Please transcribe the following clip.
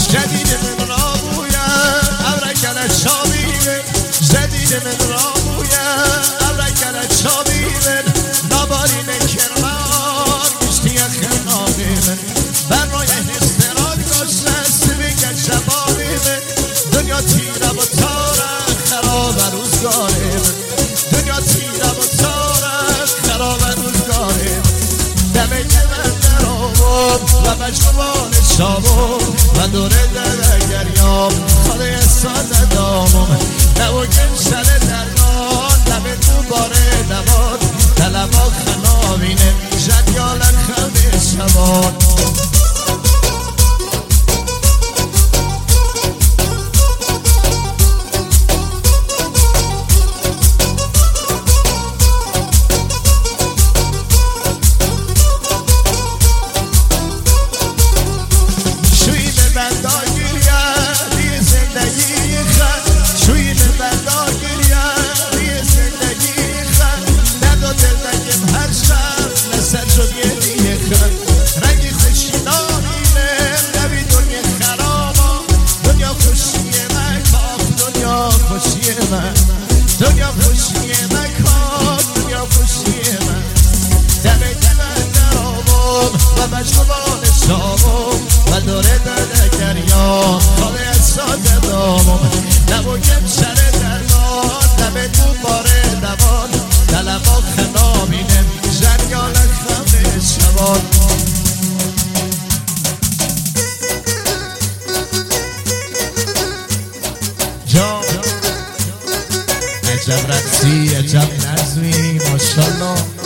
جدید من را بویم ابرکل چابیمه جدید من را بویم ابرکل چابیمه نابارین کرمان گشتی خنابیمه برای استراک داشته سبیگ جبابیمه دنیا تیره و تاره خراب روزگاریمه دنیا تیره و تاره خراب روزگاریمه دمه من در آباد و مجموعان شابم و دوره در گریام خاله ساده دامم نوگم شل درمان دمه دوباره دوان دلما خنابینه جدیال خمه شبان دنیا خوشی مکان دنیا خوشی من دمه من در آبم و مجموعان شامم و دوره در گریان خاله از ساده دامم نبایم شر درمان دمه دوباره دوان دلما خنابینم جریان خمه شبان عجب رقصی عجب نظمی ماشاءالله